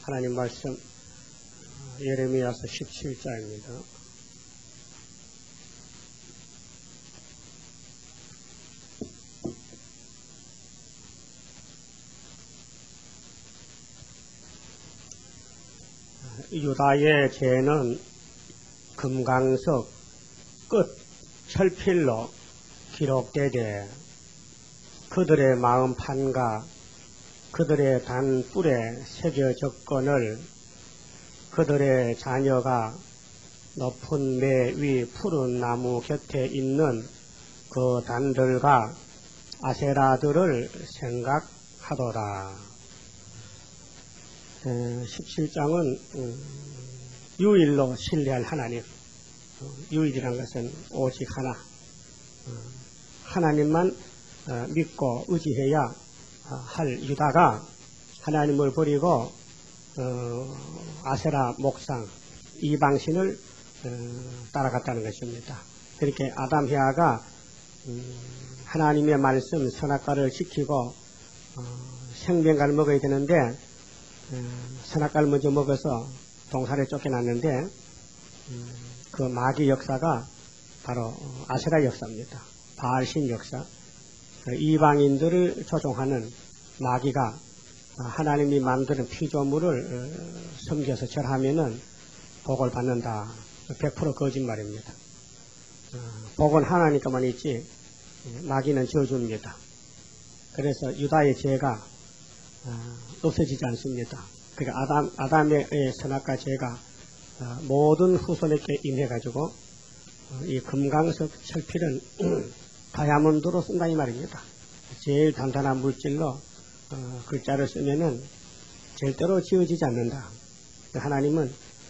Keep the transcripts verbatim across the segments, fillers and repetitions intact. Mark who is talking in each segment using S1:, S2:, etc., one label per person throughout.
S1: 하나님 말씀 예레미야서 십칠 장입니다. 유다의 죄는 금강석 끝 철필로 기록되되 그들의 마음 판가 그들의 단 뿔에 새겨 적건을 그들의 자녀가 높은 매 위 푸른 나무 곁에 있는 그 단들과 아세라들을 생각하더라. 십칠 장은 유일로 신뢰할 하나님, 유일이란 것은 오직 하나, 하나님만 믿고 의지해야 할 유다가 하나님을 버리고 아세라 목상 이방신을 따라갔다는 것입니다. 그렇게 아담 헤아가 하나님의 말씀 선악과를 지키고 생명과를 먹어야 되는데 선악과를 먼저 먹어서 동산에 쫓겨났는데 그 마귀 역사가 바로 아세라 역사입니다. 바알신 역사. 이방인들을 조종하는 마귀가 하나님이 만드는 피조물을 섬겨서 절하면은 복을 받는다. 백 퍼센트 거짓말입니다. 복은 하나님께만 있지 마귀는 저주입니다. 그래서 유다의 죄가 없어지지 않습니다. 그러니까 아담, 아담의 선악과 죄가 모든 후손에게 임해가지고 이 금강석 철필은 다이아몬드로 쓴다 이 말입니다. 제일 단단한 물질로 글자를 쓰면은 절대로 지워지지 않는다. 하나님은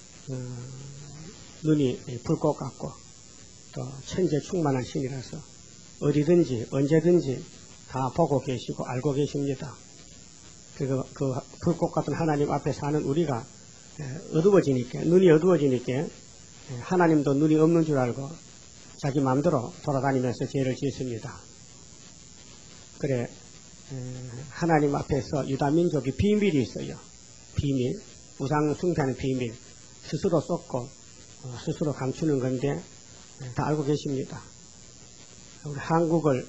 S1: 눈이 불꽃 같고 또 천재 충만한 신이라서 어디든지 언제든지 다 보고 계시고 알고 계십니다. 그, 그 불꽃 같은 하나님 앞에 사는 우리가 어두워지니까, 눈이 어두워지니까 하나님도 눈이 없는 줄 알고 자기 마음대로 돌아다니면서 죄를 짓습니다. 그래, 하나님 앞에서 유다 민족이 비밀이 있어요. 비밀, 우상 숭배하는 비밀, 스스로 쏟고 스스로 감추는 건데 다 알고 계십니다. 우리 한국을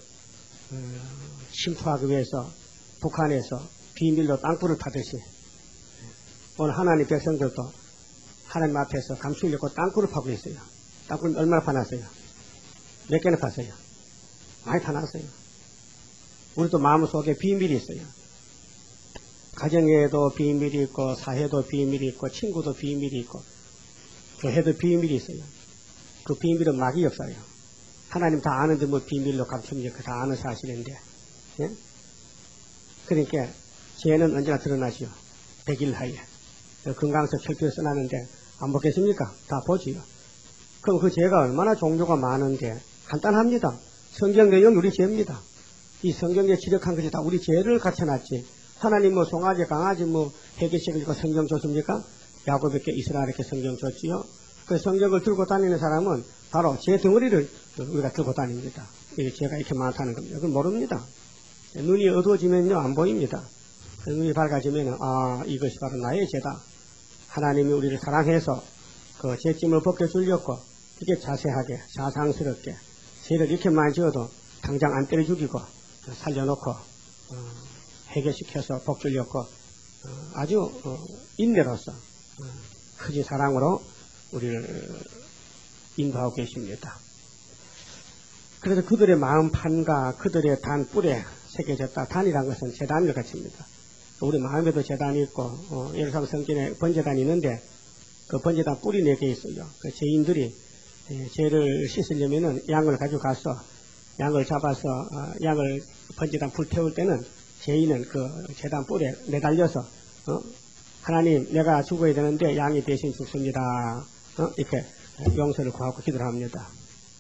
S1: 침투하기 위해서 북한에서 비밀로 땅굴을 파듯이 오늘 하나님 백성들도 하나님 앞에서 감추려고 땅굴을 파고 있어요. 땅굴 얼마나 파놨어요? 몇 개나 팠어요? 많이 파놨어요. 우리도 마음속에 비밀이 있어요. 가정에도 비밀이 있고 사회도 비밀이 있고 친구도 비밀이 있고 교회도 비밀이 있어요. 그 비밀은 마귀 역사예요. 하나님 다 아는데 뭐 비밀로 감춥니까? 다 아는 사실인데. 예? 그러니까 죄는 언제나 드러나지요. 백일하에. 금강석 철필을 써놨는데 안 보겠습니까? 다 보지요. 그럼 그 죄가 얼마나 종류가 많은데 간단합니다. 성경 내용이 우리 죄입니다. 이 성경에 지력한 것이 다 우리 죄를 갖춰놨지. 하나님 뭐 송아지 강아지 뭐 회개책을 읽고 성경 줬습니까? 야곱에게 이스라엘에게 성경 줬지요. 그 성경을 들고 다니는 사람은 바로 죄 덩어리를 우리가 들고 다닙니다. 이 죄가 이렇게 많다는 겁니다. 그건 모릅니다. 눈이 어두워지면요 안 보입니다. 눈이 밝아지면 아 이것이 바로 나의 죄다. 하나님이 우리를 사랑해서 그 죄짐을 벗겨주려고 이렇게 자세하게 자상스럽게 죄를 이렇게 많이 지어도 당장 안 때려 죽이고 살려놓고 어, 해결시켜서 복 주려고 어, 아주 어, 인내로서 어, 크지 사랑으로 우리를 인도하고 계십니다. 그래서 그들의 마음 판과 그들의 단 뿔에 새겨졌다. 단이란 것은 재단을 갖춥니다. 우리 마음에도 재단이 있고 어, 예루살렘 성전에 번제단이 있는데 그 번제단 뿔이 네 개 있어요. 그 죄인들이 예, 죄를 씻으려면은 양을 가져가서 양을 잡아서 어, 양을 번제단 불 태울 때는 죄인은 그 제단 뿔에 매달려서 어, 하나님 내가 죽어야 되는데 양이 대신 죽습니다. 어, 이렇게 용서를 구하고 기도를 합니다.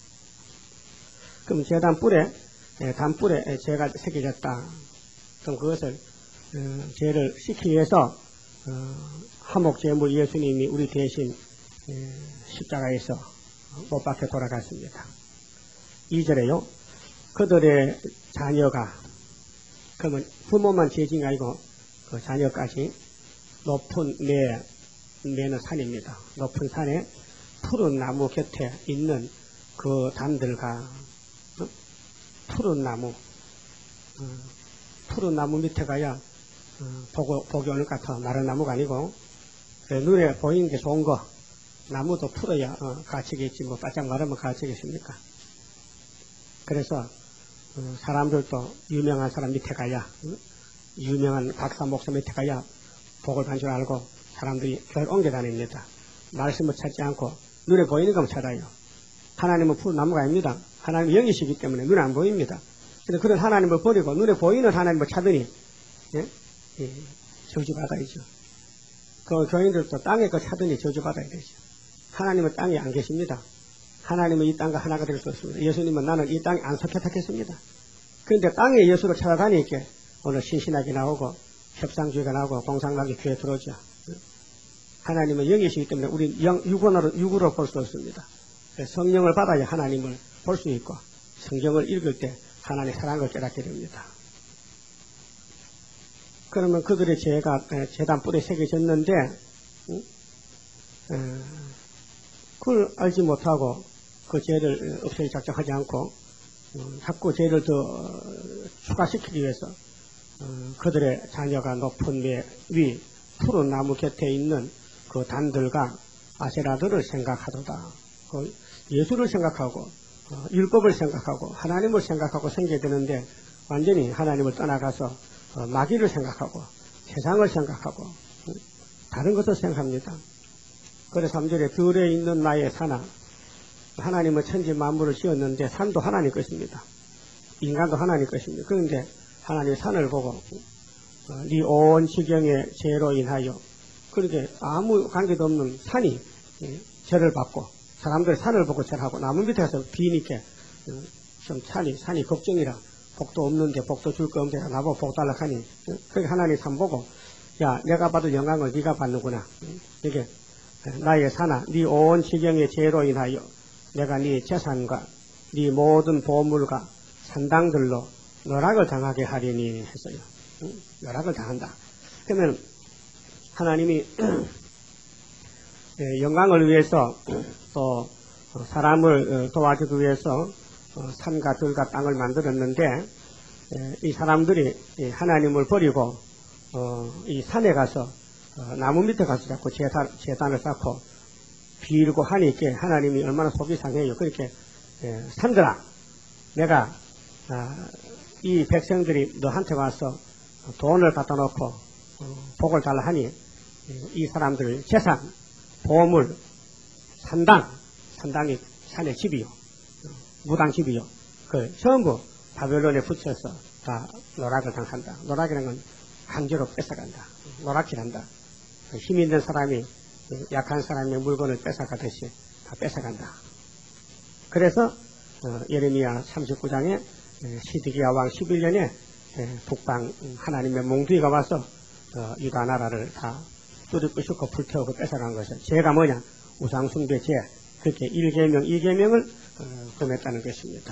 S1: 그럼 제단 뿔에 예, 단뿔에 죄가 새겨졌다. 그럼 그것을 어, 죄를 씻기 위해서 어, 화목제물 예수님이 우리 대신 예, 십자가에서 못 박혀 돌아갔습니다. 이 절에요. 그들의 자녀가 그러면 부모만 죄진이 아니고 그 자녀까지 높은 매, 매는 산입니다. 높은 산에 푸른 나무 곁에 있는 그 단들과 어? 푸른 나무, 어, 푸른 나무 밑에 가야 어, 보고, 보기 오는 것 같아. 마른 나무가 아니고 눈에 보이는 게 좋은 거, 나무도 풀어야 어, 가치겠지. 뭐 바짝 마르면 가치겠습니까? 그래서 어, 사람들도 유명한 사람 밑에 가야, 어? 유명한 박사 목사 밑에 가야 복을 받는 줄 알고 사람들이 교회를 옮겨 다닙니다. 말씀을 찾지 않고 눈에 보이는 것만 찾아요. 하나님은 푸른 나무가 아닙니다. 하나님은 영이시기 때문에 눈에 안 보입니다. 그래서 그런 하나님을 버리고 눈에 보이는 하나님을 찾으니 예? 예, 저주받아야죠. 그 교인들도 땅에 거 찾으니 저주받아야 되죠. 하나님은 땅에 안 계십니다. 하나님은 이 땅과 하나가 될 수 없습니다. 예수님은 나는 이 땅에 안 속했다겠습니다. 그런데 땅에 예수를 찾아다니니까 오늘 신신하게 나오고 협상주의가 나오고 공상락이 교회 들어오죠. 하나님은 영이시기 때문에 우리 영, 육으로, 육으로 볼 수 없습니다. 성령을 받아야 하나님을 볼 수 있고 성경을 읽을 때 하나님의 사랑을 깨닫게 됩니다. 그러면 그들의 죄가 제단 뿔에 새겨졌는데 그걸 알지 못하고 그 죄를 없애기 작정하지 않고 자꾸 죄를 더 추가시키기 위해서 그들의 자녀가 높은 매 위 푸른 나무 곁에 있는 그 단들과 아세라들을 생각하도다. 그 예수를 생각하고 율법을 생각하고 하나님을 생각하고 생겨야 되는데 완전히 하나님을 떠나가서 마귀를 생각하고 세상을 생각하고 다른 것을 생각합니다. 그래서 삼 절에 들에 있는 나의 산아, 하나님은 천지 만물을 지었는데 산도 하나님 것입니다. 인간도 하나님 것입니다. 그런데 하나님의 산을 보고 네 온 지경의 죄로 인하여 그렇게 아무 관계도 없는 산이 죄를 받고 사람들이 산을 보고 죄하고 나무 밑에 가서 비니까 좀 산이 산이 걱정이라 복도 없는데 복도 줄 거 없는데 나보고 복 달라 하니 그렇게 하나님 산 보고 야 내가 받을 영광을 네가 받는구나. 이게 나의 산아 네 온 지경의 죄로 인하여 내가 네 재산과 네 모든 보물과 산당들로 노락을 당하게 하리니 했어요. 노락을 당한다. 그러면 하나님이 영광을 위해서 또 사람을 도와주기 위해서 산과 들과 땅을 만들었는데 이 사람들이 하나님을 버리고 이 산에 가서 나무 밑에 가서 자꾸 제단, 제단을 쌓고 빌고 하니까 하나님이 얼마나 속이 상해요. 그렇게 산들아 내가 이 백성들이 너한테 와서 돈을 갖다 놓고 복을 달라 하니 이 사람들 재산, 보물, 산당, 산당이 산의 집이요. 무당 집이요. 그 전부 바벨론에 붙여서 다 노락을 당한다. 노락이라는 건 강제로 뺏어간다. 노락질한다. 힘 있는 사람이 약한 사람의 물건을 뺏어가듯이 다 뺏어간다. 그래서 어, 예레미야 삼십구 장에 시드기야 왕 십일 년에 북방 하나님의 몽둥이가 와서 어, 유다 나라를 다 뚜들 부수고 불태우고 뺏어간 것은 죄가 뭐냐? 우상숭배 죄. 그렇게 일 계명, 이 계명을 어, 금했다는 것입니다.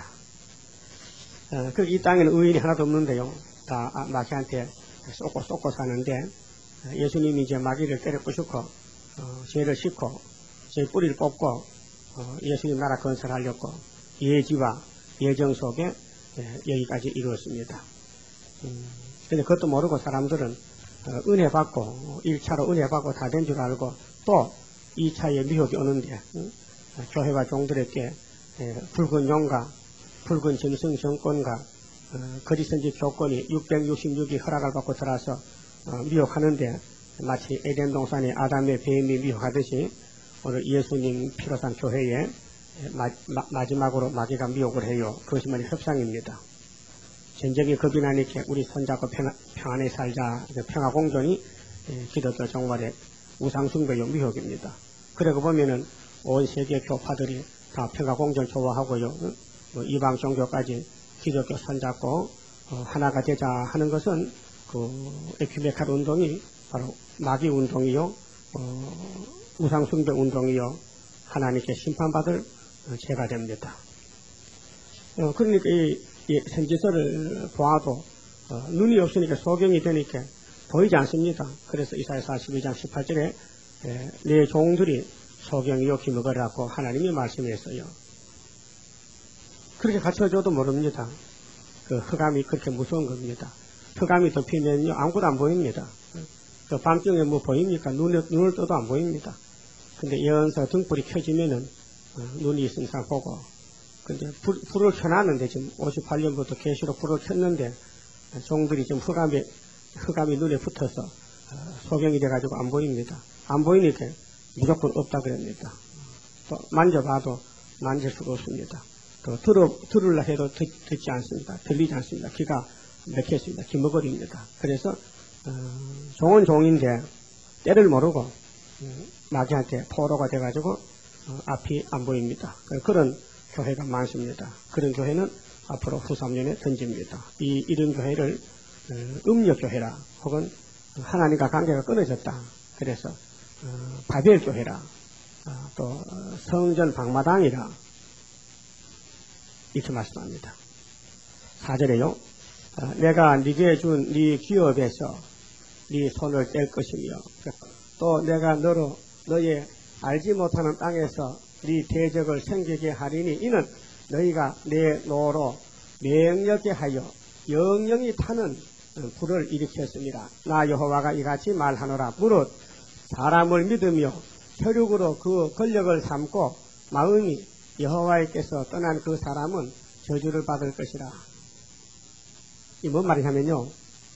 S1: 어, 그 이 땅에는 의인이 하나도 없는데요. 다 마귀한테 쏟고 쏟고 사는데 예수님이 이제 마귀를 때려 부수고 어, 죄를 씻고 죄 뿌리를 뽑고 어, 예수님 나라 건설하려고 예지와 예정 속에 예, 여기까지 이루었습니다. 음, 근데 그것도 모르고 사람들은 어, 은혜 받고 일 차로 은혜 받고 다 된 줄 알고 또 이 차에 미혹이 오는데 음, 교회와 종들에게 예, 붉은 용과 붉은 짐승 정권과 어, 거짓선지 조건이 육백육십육이 허락을 받고 들어와서 어, 미혹하는데 마치 에덴 동산의 아담의 뱀이 미혹하듯이 오늘 예수님 피로 산 교회에 마, 마, 마지막으로 마귀가 미혹을 해요. 그것이 말이 협상입니다. 전쟁이 겁이 나니까 우리 손잡고 평, 평안에 살자. 평화공존이 기독교 종말의 우상숭배요 미혹입니다. 그러고 보면은 온 세계 교파들이 다 평화공존 좋아하고요. 뭐 이방 종교까지 기독교 손잡고 어, 하나가 되자 하는 것은 그 에큐메칼 운동이 바로 마귀 운동이요. 어, 우상숭배 운동이요. 하나님께 심판받을 죄가 됩니다. 어, 그러니까 이, 이 선지서를 보아도 어, 눈이 없으니까 소경이 되니까 보이지 않습니다. 그래서 이사야 사십이 장 십팔 절에 내 종들이 소경이요 기먹으라고 하나님이 말씀했어요. 그렇게 갖춰줘도 모릅니다. 그 흑암이 그렇게 무서운 겁니다. 흑암이 덮이면요 아무것도 안 보입니다. 그 밤중에 뭐 보입니까? 눈에, 눈을 떠도 안 보입니다. 근데 예언서 등불이 켜지면은 어, 눈이 있은 이상 보고, 근데 불, 불을 켜놨는데 지금 오십팔 년부터 계시로 불을 켰는데 종들이 지금 흑암이 흑암이 눈에 붙어서 어, 소경이 돼가지고 안 보입니다. 안 보이니까 무조건 없다 그럽니다. 또 만져봐도 만질 수가 없습니다. 또 들어, 들으려 해도 듣, 듣지 않습니다. 들리지 않습니다. 귀가 막혔습니다. 귀머거리입니다. 그래서 어, 종은 종인데 때를 모르고 음, 마귀한테 포로가 돼가지고 어, 앞이 안 보입니다. 그런 교회가 많습니다. 그런 교회는 앞으로 후 삼 년에 던집니다. 이, 이런 교회를 어, 음력교회라 혹은 하나님과 관계가 끊어졌다. 그래서 어, 바벨교회라 어, 또 어, 성전 방마당이라 이렇게 말씀합니다. 사 절에요. 어, 내가 네게 준 네 기업에서 네 손을 뗄 것이며 또 내가 너로 너의 알지 못하는 땅에서 네 대적을 생기게 하리니 이는 너희가 내 노로 맹렬게 하여 영영이 타는 불을 일으켰습니다. 나 여호와가 이같이 말하노라. 무릇 사람을 믿으며 혈육으로 그 권력을 삼고 마음이 여호와께서 떠난 그 사람은 저주를 받을 것이라. 이 뭔 말이냐면요,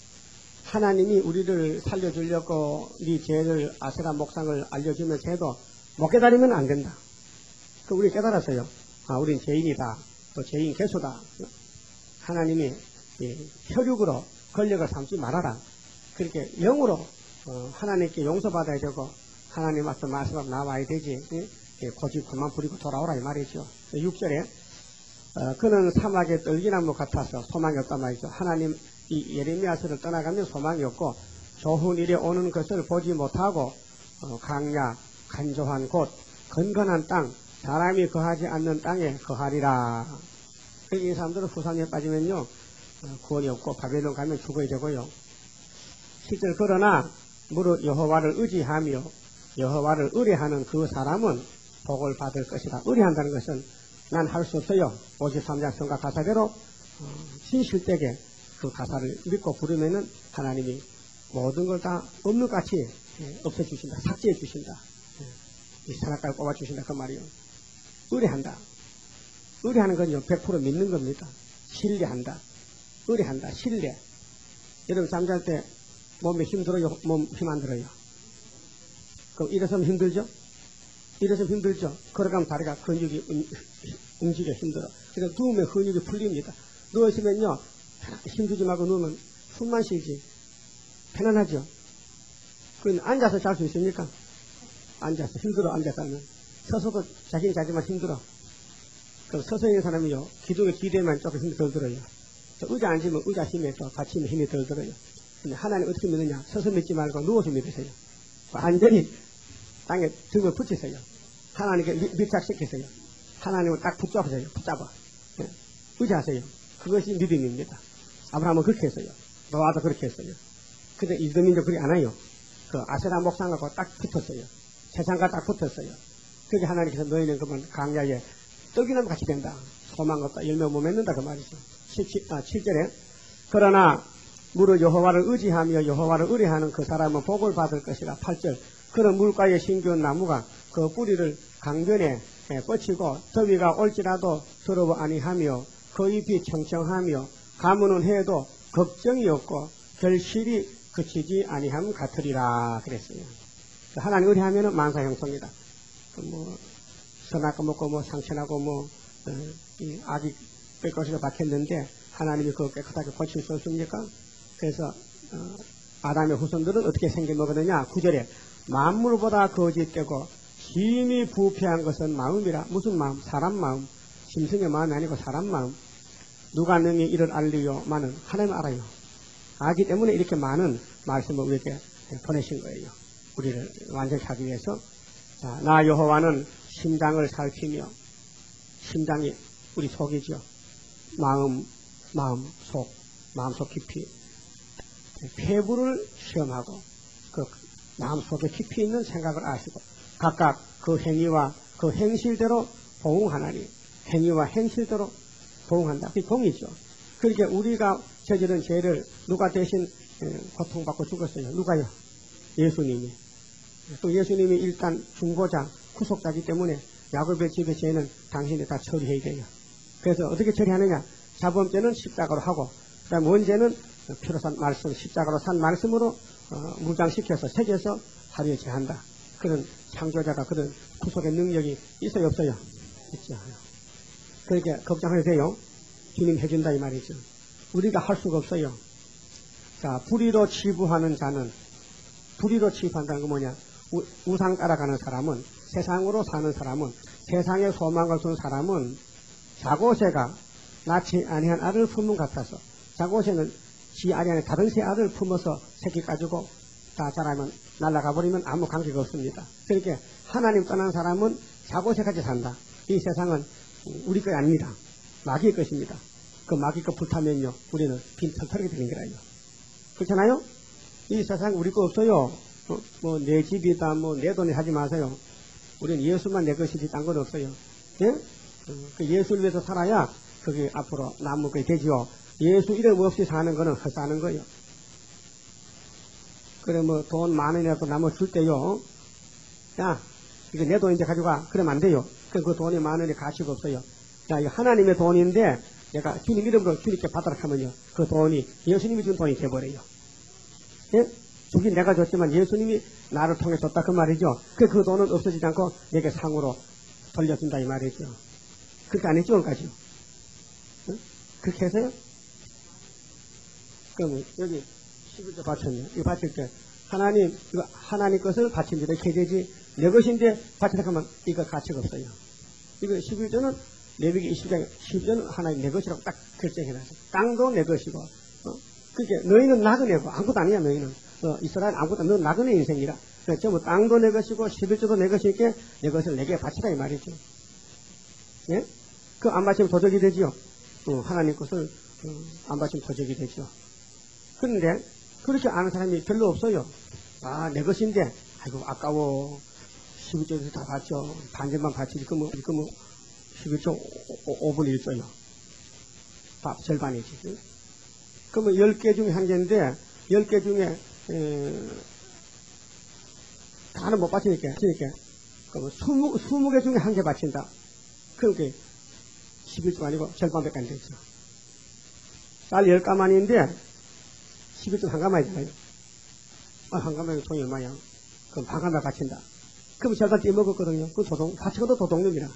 S1: 하나님이 우리를 살려주려고 네 죄를 아세라 목상을 알려주면서 해도 못 깨달으면 안 된다. 그 우리 깨달았어요. 아, 우린 죄인이다. 또 죄인 개수다. 하나님이 혈육으로 권력을 삼지 말아라. 그렇게 영으로 어, 하나님께 용서받아야 되고 하나님 앞에 말씀 앞에 나와야 되지. 예? 고집 그만 부리고 돌아오라 이 말이죠. 육 절에 어, 그는 사막의 떨기나무 같아서 소망이 없단 말이죠. 하나님 이 예레미야서를 떠나가면 소망이 없고 좋은 일에 오는 것을 보지 못하고 어, 강야 간조한 곳 건건한 땅 사람이 거하지 않는 땅에 거하리라. 이 사람들은 후산에 빠지면요 어, 구원이 없고 바벨론 가면 죽어야 되고요. 칠 절 그러나 무릇 여호와를 의지하며 여호와를 의뢰하는 그 사람은 복을 받을 것이다. 의뢰한다는 것은 난 할 수 없어요. 오십삼 장 성가 가사대로 어, 진실되게 그 가사를 믿고 부르면은 하나님이 모든 걸 다 없는 것 같이 예, 없애주신다. 삭제해 주신다. 예, 이 산악가를 뽑아주신다. 그 말이요. 의뢰한다. 의뢰하는 건요 백 퍼센트 믿는 겁니다. 신뢰한다. 의뢰한다. 신뢰. 여러분 잠잘 때 몸에 힘들어요? 몸 힘 안 들어요? 그럼 일어서면 힘들죠? 일어서면 힘들죠? 걸어가면 다리가 근육이 움직여 힘들어. 그래서 누우면 근육이 풀립니다. 누워있으면요 힘주지 말고 누우면 숨만 쉬지. 편안하죠? 그럼 앉아서 잘 수 있습니까? 앉아서 힘들어. 앉아서 하면 서서도 자긴 자지만 힘들어. 그럼 서서 있는 사람이요 기둥에 기대면 조금 힘이 덜 들어요. 의자 앉으면 의자 힘에 또 같이 있는 힘이 덜 들어요. 근데 하나님 어떻게 믿느냐? 서서 믿지 말고 누워서 믿으세요. 완전히 땅에 등을 붙이세요. 하나님께 밀착시키세요. 하나님을 딱 붙잡으세요. 붙잡아. 네. 의지하세요. 그것이 믿음입니다. 아브라함은 그렇게 했어요. 노아도 그렇게 했어요. 근데 이스라엘민족 그렇게 안 해요. 그 아세라 목상하고 딱 붙었어요. 세상과 딱 붙었어요. 그게 하나님께서 너희는 그러면 강야에 떡이나무 같이 된다. 소망 없다. 열매 못 맺는다. 그 말이죠. 칠 절에 그러나 무릇 여호와를 의지하며 여호와를 의뢰하는 그 사람은 복을 받을 것이라. 팔 절 그는 물가에 심겨온 나무가 그 뿌리를 강변에 뻗치고 더위가 올지라도 더러워 아니하며 그 잎이 청청하며 가무는 해도 걱정이 없고 결실이 그치지 아니함 같으리라 그랬어요. 하나님 의뢰하면은 만사 형통이다. 뭐 선악과 먹고 뭐 상처나고 뭐 어, 이 아기 뺄것이가 박혔는데 하나님이 그거 깨끗하게 고칠 수 없습니까? 그래서 어, 아담의 후손들은 어떻게 생겨먹었느냐? 구 절에 만물보다 거짓되고 힘이 부패한 것은 마음이라. 무슨 마음? 사람 마음. 짐승의 마음이 아니고 사람 마음. 누가 능히 이를 알리요마는 하나님 알아요. 알기 때문에 이렇게 많은 말씀을 우리에게 보내신 거예요. 우리를 완전히 하기 위해서. 자, 나 여호와는 심장을 살피며, 심장이 우리 속이죠. 마음, 마음, 속, 마음속 깊이. 폐부를 시험하고 그 마음속에 깊이 있는 생각을 아시고 각각 그 행위와 그 행실대로 보응하나니 행위와 행실대로 보응한다. 그게 공이죠. 그러니까 우리가 저지른 죄를 누가 대신 고통받고 죽었어요? 누가요? 예수님이. 또 예수님이 일단 중보자, 구속자이기 때문에 야곱의 집의 죄는 당신이 다 처리해야 돼요. 그래서 어떻게 처리하느냐? 자범죄는 십자가로 하고 그다음 원죄는 피로 산 말씀, 십자가로 산 말씀으로 어, 무장시켜서 새겨서 하루에 제한다. 그런 창조자가 그런 구속의 능력이 있어요, 없어요? 있죠. 그러니까 걱정해도 돼요. 주님 해준다 이 말이죠. 우리가 할 수가 없어요. 자, 불의로 치부하는 자는, 불의로 치부한다는 건 뭐냐? 우, 우상 따라가는 사람은, 세상으로 사는 사람은, 세상에 소망을 둔 사람은 자고새가 낳지 아니한 알을 품은 같아서, 자고새는 지 알이 안에 다른 새 알을 품어서 새끼 가지고 다 자라면 날아가 버리면 아무 관계가 없습니다. 그러니까 하나님 떠난 사람은 자고새같이 산다. 이 세상은 우리 것이 아닙니다. 마귀의 것입니다. 그 마귀 거 불타면요, 우리는 빈털터리게 되는 거라요. 그렇잖아요? 이 세상 우리 거 없어요. 어, 뭐 내 집이다, 뭐 내 돈이 하지 마세요. 우리는 예수만 내 것이지 딴 건 없어요. 예? 어, 그 예수를 위해서 살아야 그게 앞으로 남은 것이 되지요. 예수 이름 없이 사는 거는 헛사는 거예요. 그래 뭐 돈 만 원이라도 남아 줄 때요. 야, 이거 내 돈인데 가져가. 그러면 안 돼요. 그, 그 돈이 만 원이 가치가 없어요. 야, 이거 하나님의 돈인데 내가 주님 이름으로 주님께 받도록 하면요. 그 돈이 예수님이 준 돈이 돼버려요. 예? 주긴 내가 줬지만 예수님이 나를 통해 줬다 그 말이죠. 그, 그 돈은 없어지지 않고 내게 상으로 돌려준다 이 말이죠. 그렇게 안 했죠, 오늘까지요. 응? 그렇게 해서요? 그럼 여기 십일 조 바쳤네요. 이거 바칠 때 하나님, 이거 하나님 것을 바칩니다. 이렇게 되지. 내 것인데 바치다 하면 이거 가치가 없어요. 이거 십일 조는 레위기 이십 장에 십일 조는 하나님 내 것이라고 딱 결정해놨어요. 땅도 내 것이고. 어? 그러니까 너희는 나그네고 아무것도 아니야 너희는. 어, 이스라엘 아무것도 너 나그네 인생이라. 그러니까 전부 땅도 내 것이고 십일 조도 내 것이니까 내 것을 내게 바치라 이 말이죠. 예? 그 안 바치면 도적이 되지요. 어, 하나님 것을 어, 안 바치면 도적이 되죠. 그런데 그렇게 아는 사람이 별로 없어요. 아, 내 것인데 아이고 아까워. 십일 조에서 다 바쳐. 반절만 바치지. 그러면 그러면 십일 조 오분의 일 조요. 밥 절반이지. 응? 그러면 열 개 중에 한 개인데 열 개 중에 에, 다는 못 바치니까 그러니까 그러면 스무 개 중에 한 개 바친다. 그러니까 십일 조 아니고 절반밖에 안 되죠. 쌀 열 가마니인데 십일 조 한 가마이잖아요. 아, 한 가마에 돈이 얼마야? 그럼 반 가마 바친다. 그럼 절반 떼먹었거든요. 그 도동, 바치고도 도둑놈이라.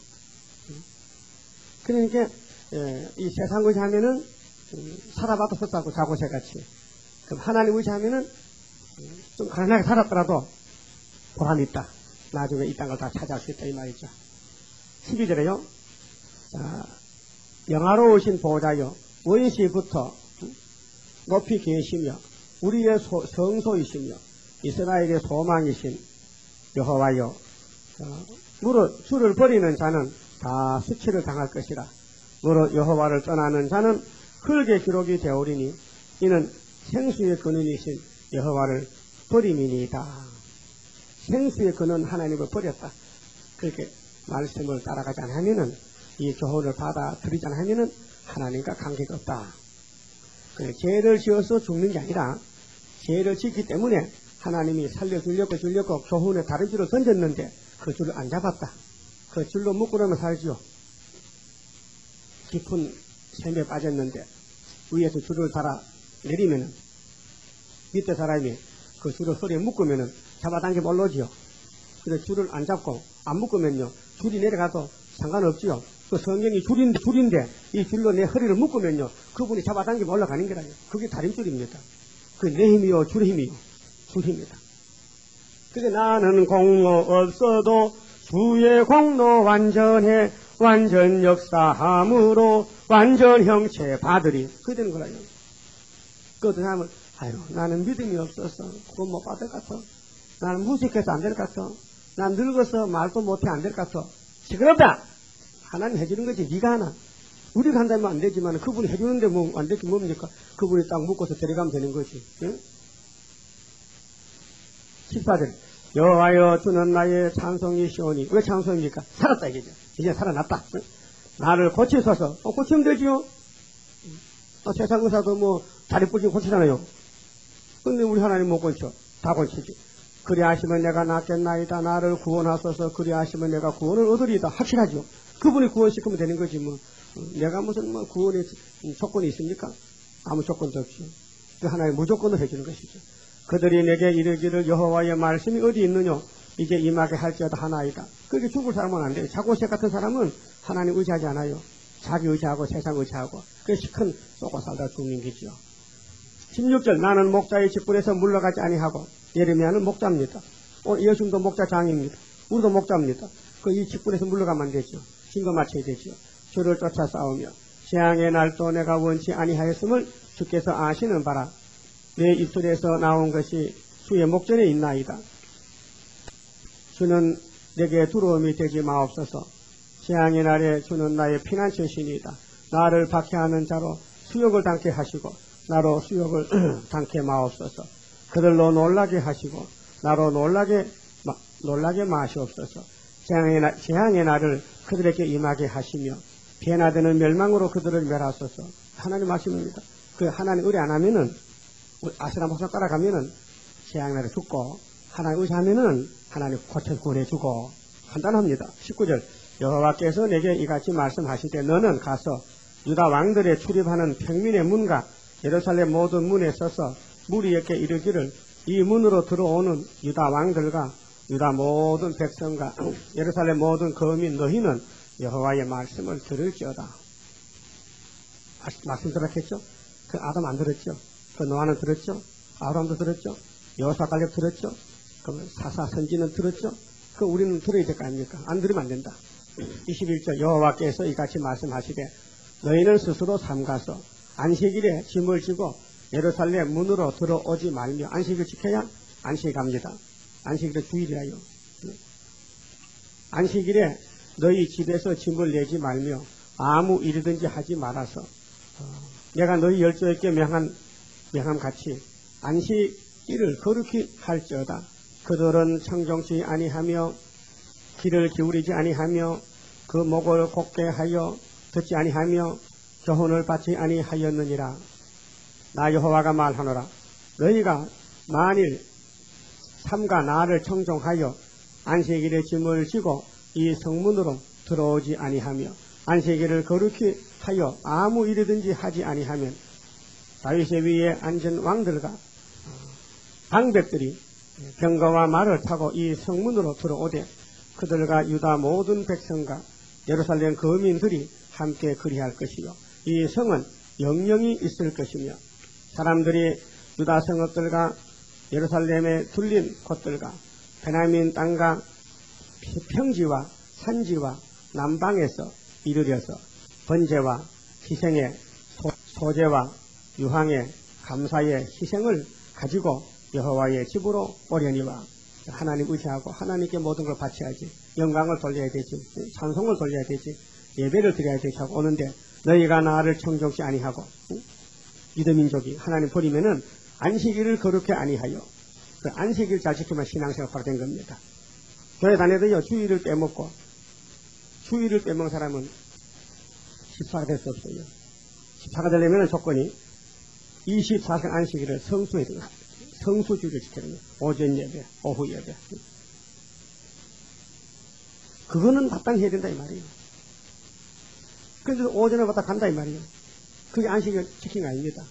S1: 그러니까, 에, 이 세상 의지 하면은, 음, 살아봐도 섰다고 자고새 같이. 그럼 하나님 의지 하면은, 음, 좀 가난하게 살았더라도 보람이 있다. 나중에 이 땅을 다 차지할 수 있다. 이 말이죠. 십이 절에요. 자, 영화로우신 보호자여, 원시부터 높이 계시며, 우리의 소, 성소이시며, 이스라엘의 소망이신 여호와여, 어, 무릇 주를 버리는 자는 다 수치를 당할 것이라. 무릇 여호와를 떠나는 자는 흙의 기록이 되오리니 이는 생수의 근원이신 여호와를 버림이니이다. 생수의 근원 하나님을 버렸다. 그렇게 말씀을 따라가지 않으면은 이 교훈을 받아들이지 않으면은 하나님과 관계가 없다. 죄를 지어서 죽는 게 아니라 죄를 짓기 때문에 하나님이 살려주려고 주려고 교훈에 다른 줄을 던졌는데 그 줄을 안 잡았다. 그 줄로 묶으려면 살지요. 깊은 샘에 빠졌는데 위에서 줄을 달아 내리면은 밑에 사람이 그 줄을 허리에 묶으면은 잡아당기면 올라오지요. 그래서 줄을 안 잡고 안 묶으면요 줄이 내려가도 상관없지요. 그 성경이 줄인데, 줄인데 이 줄로 내 허리를 묶으면요 그분이 잡아당기면 올라가는 거라요. 그게 다림줄입니다. 그게 내 힘이요 줄의 힘이요. 줄입니다. 그게 나는 공로 없어도 주의 공로 완전해 완전 역사함으로 완전 형체 받으리. 그게 되는 거라요. 그 어떤 사람은 아유 나는 믿음이 없어서 그건 못 받을 것 같아. 나는 무식해서 안 될 것 같아. 난 늙어서 말도 못해 안 될 것 같아. 시끄럽다. 하나님 해주는 거지 네가 하나. 우리가 한다면 안 되지만 그분이 해주는데 뭐 안 되지 뭡니까? 그분이 딱 묶어서 데려가면 되는 거지. 응? 십사 절 여호와여 주는 나의 찬송이시오니. 왜 찬송입니까? 살았다 이거죠. 이제 살아났다. 응? 나를 고치소서. 어, 고치면 되지요. 어, 세상 의사도 뭐 다리 부러지면 고치잖아요. 근데 우리 하나님 못 고쳐. 다 고치지. 그리하시면 내가 낫겠나이다. 나를 구원하소서. 그리하시면 내가 구원을 얻으리이다. 확실하죠. 그분이 구원시키면 되는 거지 뭐. 내가 무슨 뭐 구원의 조건이 있습니까? 아무 조건도 없죠. 그 하나님 무조건을 해주는 것이죠. 그들이 내게 이르기를 여호와의 말씀이 어디 있느냐? 이제 임하게 할지어다 하나이다. 그렇게 죽을 사람은 안 돼요. 자고색 같은 사람은 하나님 의지하지 않아요. 자기 의지하고 세상 의지하고 그 시큰 쏘고 살다 죽는 거죠. 십육 절 나는 목자의 직분에서 물러가지 아니하고. 예레미야는 목자입니다. 어, 예수님도 목자장입니다. 우리도 목자입니다. 그 이 직분에서 물러가면 안 되죠. 신거 맞춰야 되죠. 주를 쫓아 싸우며 재앙의 날도 내가 원치 아니하였음을 주께서 아시는 바라. 내 입술에서 나온 것이 주의 목전에 있나이다. 주는 내게 두려움이 되지 마옵소서. 재앙의 날에 주는 나의 피난처시니이다. 나를 박해하는 자로 수욕을 당케 하시고 나로 수욕을 당케 마옵소서. 그들로 놀라게 하시고 나로 놀라게 마, 놀라게 마시옵소서. 재앙의, 나, 재앙의 날을 그들에게 임하게 하시며 변화되는 멸망으로 그들을 멸하소서. 하나님 말씀입니다. 그 하나님 의뢰 안 하면은 아시라 목사 따라가면은 재앙의 날에 죽고 하나님 의지하면은 하나님 고쳐 구원해주고 간단합니다. 십구 절 여호와께서 내게 이같이 말씀하시되 너는 가서 유다 왕들의 출입하는 평민의 문과 예루살렘 모든 문에 서서 무리에게 이르기를 이 문으로 들어오는 유다 왕들과 유다 모든 백성과 예루살렘 모든 거민 너희는 여호와의 말씀을 들을지어다. 말씀 들었겠죠? 그 아담 안 들었죠? 그 노아는 들었죠? 아브라함도 들었죠? 여호사 갈렙 들었죠? 그 사사 선지는 들었죠? 그 우리는 들어야 될 거 아닙니까? 안 들으면 안 된다. 이십일 절 여호와께서 이같이 말씀하시되 너희는 스스로 삼가서 안식일에 짐을 지고 예루살렘 문으로 들어오지 말며 안식을 지켜야 안식합니다. 안식일은 주일이라요. 안식일에 너희 집에서 짐을 내지 말며 아무 일이든지 하지 말아서 어, 내가 너희 열조에게 명한 명함같이 안식일을 거룩히 할지어다. 그들은 청정치 아니하며 귀를 기울이지 아니하며 그 목을 곧게 하여 듣지 아니하며 교훈을 받지 아니하였느니라. 나 여호와가 말하노라. 너희가 만일 삼가 나를 청종하여 안식일에 짐을 지고 이 성문으로 들어오지 아니하며 안식일을 거룩히 하여 아무 일이든지 하지 아니하면 다윗의 위에 앉은 왕들과 방백들이 병거와 말을 타고 이 성문으로 들어오되 그들과 유다 모든 백성과 예루살렘 거민들이 함께 그리할 것이요 이 성은 영영이 있을 것이며 사람들이 유다 성읍들과 예루살렘에 둘린 곳들과 베냐민 땅과 평지와 산지와 남방에서 이르려서 번제와 희생의 소제와 유황의 감사의 희생을 가지고 여호와의 집으로 오려니와 하나님 의지하고 하나님께 모든 걸 바쳐야지. 영광을 돌려야 되지. 찬송을 돌려야 되지. 예배를 드려야 되지 하고 오는데 너희가 나를 청종치 아니하고 응? 유대민족이 하나님 버리면은 안식일을 거룩히 아니하여 그 안식일 잘 지키면 신앙생활 바로 된 겁니다. 교회 다녀도요 주일을 빼먹고 주일을 빼먹은 사람은 십사가 될 수 없어요. 십사가 되려면 조건이 이십사 시간 안식일을 성수해야 돼요. 성수주의를 지켜야 돼요. 오전 예배, 오후 예배. 그거는 마땅해야 된다 이 말이에요. 그래서 오전에 왔다 간다 이 말이에요. 그게 안식일 지킨 거 아닙니다.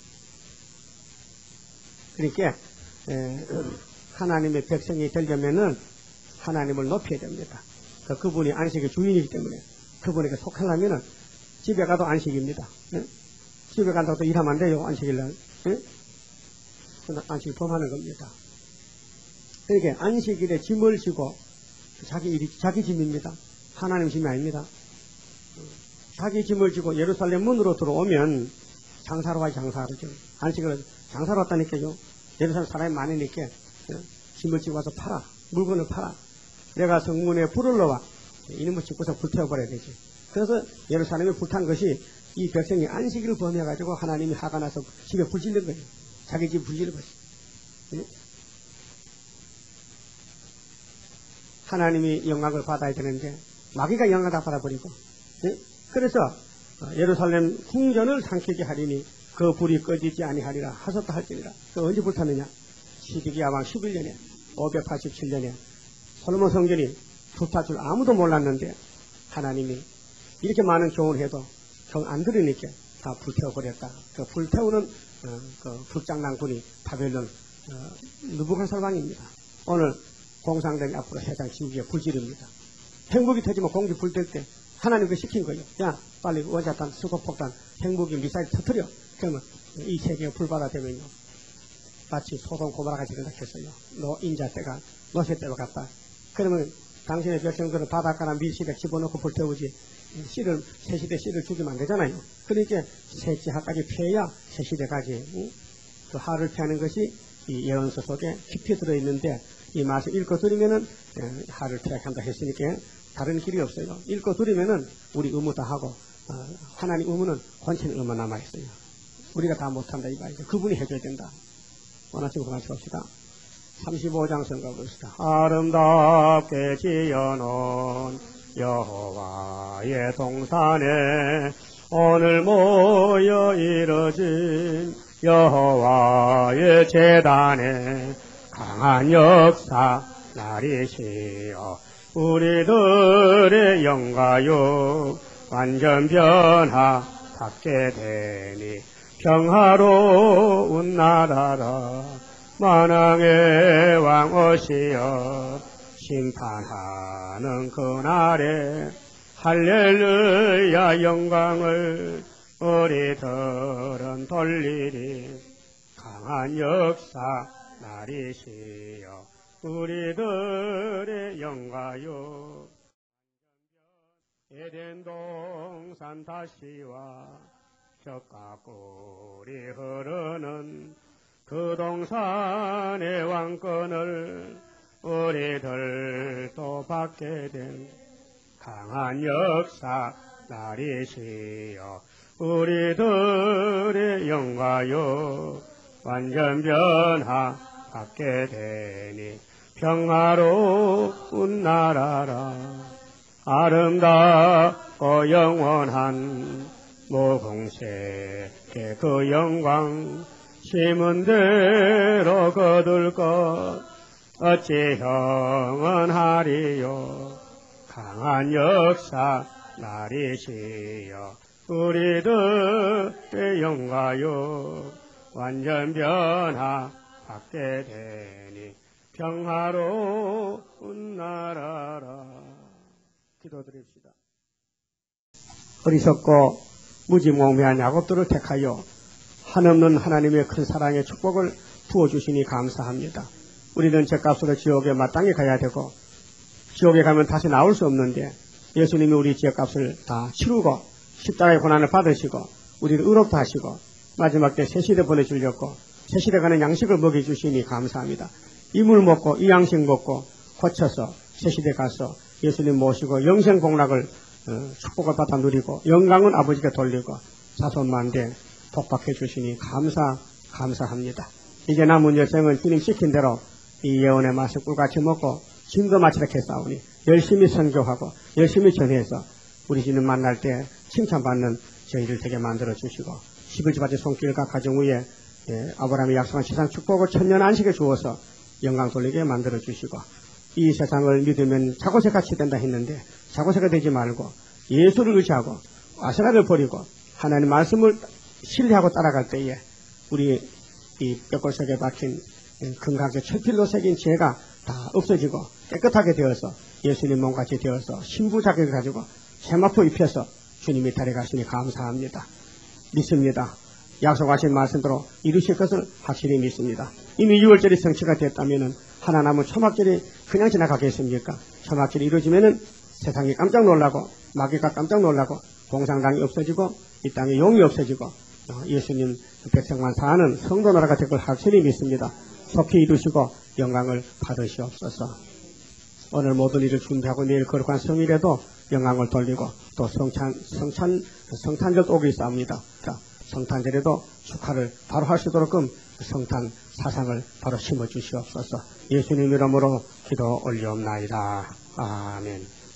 S1: 그러니까 에, 하나님의 백성이 되려면은 하나님을 높여야 됩니다. 그 그분이 안식의 주인이기 때문에 그분에게 속하려면은 집에 가도 안식입니다. 예? 집에 간다고 또 일하면 안 돼요. 안식일날. 예? 안식일 범하는 겁니다. 그러니까 안식일에 짐을 지고 자기 일이 자기 짐입니다. 하나님 짐이 아닙니다. 자기 짐을 지고 예루살렘 문으로 들어오면 장사로 와야 장사하죠. 안식을 장사로 왔다니까요. 예루살렘 사람이 많으니까 짐을 지고 와서 팔아. 물건을 팔아. 내가 성문에 불을 넣어 이놈의 집구석 불태워버려야 되지. 그래서 예루살렘에 불탄 것이 이 백성이 안식일을 범해가지고 하나님이 화가 나서 집에 불 질른 거예요. 자기 집 불 질러버렸어요. 네? 하나님이 영광을 받아야 되는데 마귀가 영광을 다 받아버리고, 네? 그래서 예루살렘 궁전을 삼키게 하리니 그 불이 꺼지지 아니하리라 하셨다 할지니라. 그 언제 불탔느냐? 시드기야 왕 십일 년에 오백팔십칠 년에 솔로몬 성전이 불탈 줄 아무도 몰랐는데 하나님이 이렇게 많은 교훈을 해도 경 안 들으니까 다 불태워버렸다. 그 불태우는 어, 그 불장난꾼이 바벨론 어, 느부갓네살 왕입니다. 오늘 공산당이 앞으로 해당 지구에 불지릅니다. 핵무기 터지면 공기 불 뗄 때 하나님 그 시킨 거예요. 야, 빨리 원자탄, 수소폭탄, 핵무기, 미사일 터뜨려. 그러면 이 세계가 불바다되면요. 마치 소돔 고모라 같이 생각했어요. 너 인자 때가 너새 때와 같다. 그러면 당신의 백성들은 바닷가나 밀실에 집어넣고 불태우지 씨를, 새시대 씨를 죽이면 안 되잖아요. 그러니까 새지하까지 피해야 새시대까지 응? 그 하를 피하는 것이 이 예언서 속에 깊이 들어있는데 이 말씀 읽고 들으면은 하를 피하게 한다 했으니까 다른 길이 없어요. 읽고 들으면은 우리 의무 다 하고 어, 하나님 의무는 혼체는 의무 남아있어요. 우리가 다 못한다 이 말이죠. 그분이 해줘야 된다. 원하시고 그만하시옵시다. 삼십오 장 성가 봅시다. 아름답게 지어놓은 여호와의 동산에 오늘 모여 이뤄진 여호와의 제단에 강한 역사 날이시여 우리들의 영가요 완전 변화 받게 되니 평화로운 나라라 만왕의 왕 오시어 심판하는 그날에 할렐루야 영광을 우리들은 돌리리 강한 역사 날이시여 우리들의 영가요 에덴 동산 다시와 젖과 꿀이 흐르는 그 동산의 왕권을 우리들도 받게 된 강한 역사 날이시여 우리들의 영가요 완전 변화 받게 되니 평화로운 나라라 아름답고 영원한 무궁색의 그 영광 심은 대로 거둘 것 어찌 영원하리요 강한 역사 날이시여 우리들의 영가요 완전 변화 받게 되니 평화로운 나라라 기도드립시다. 어리석고 무지몽매한 야곱들을 택하여 한없는 하나님의 큰 사랑의 축복을 부어주시니 감사합니다. 우리는 죄값으로 지옥에 마땅히 가야 되고 지옥에 가면 다시 나올 수 없는데 예수님이 우리 죄값을 다 치르고 십자가의 고난을 받으시고 우리를 의롭다 하시고 마지막 때 새시대 보내주려고 새시대 가는 양식을 먹여주시니 감사합니다. 이 물 먹고 이 양식 먹고 고쳐서 새시대 가서 예수님 모시고 영생복락을 어, 축복을 받아 누리고 영광은 아버지께 돌리고 자손만대 복박해 주시니 감사 감사합니다. 이제 남은 여생은 주님 시킨 대로 이 예언의 맛을 꿀같이 먹고 진도 마치렇게 싸우니 열심히 선교하고 열심히 전해서 우리 주님 만날 때 칭찬받는 저희를 되게 만들어 주시고 십일지바지 손길과 가정 위에 예, 아브라함이 약속한 세상 축복을 천년 안식에 주어서 영광 돌리게 만들어 주시고 이 세상을 믿으면 자고새같이 된다 했는데 자고새가 되지 말고 예수를 의지하고 아세라를 버리고 하나님 말씀을 신뢰하고 따라갈 때에 우리 이 뼈골 속에 박힌 금강에 철필로 새긴 죄가 다 없어지고 깨끗하게 되어서 예수님 몸같이 되어서 신부 자격을 가지고 세마포 입혀서 주님이 데려가시니 감사합니다. 믿습니다. 약속하신 말씀대로 이루실 것을 확실히 믿습니다. 이미 유월절이 성취가 됐다면 하나 남은 초막절이 그냥 지나가겠습니까? 초막절이 이루어지면 세상이 깜짝 놀라고 마귀가 깜짝 놀라고 공산당이 없어지고 이 땅에 용이 없어지고 예수님 백성만 사는 성도 나라가 될 걸 확실히 믿습니다. 속히 이루시고 영광을 받으시옵소서. 오늘 모든 일을 준비하고 내일 거룩한 성일에도 영광을 돌리고 또 성찬, 성찬, 성탄절도 오고 있습니다. 자, 성탄절에도 축하를 바로 할 수 있도록끔 성탄 사상을 바로 심어 주시옵소서. 예수님 이름으로 기도 올리옵나이다. 아멘.